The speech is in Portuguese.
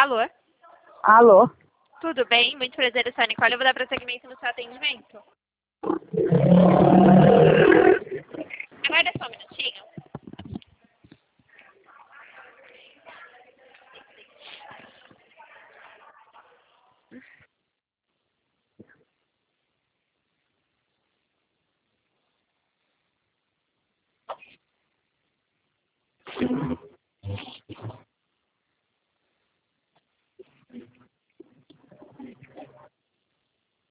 Alô? Alô? Tudo bem? Muito prazer, eu sou a Nicole. Eu vou dar prosseguimento no seu atendimento. Aguarda só um minutinho.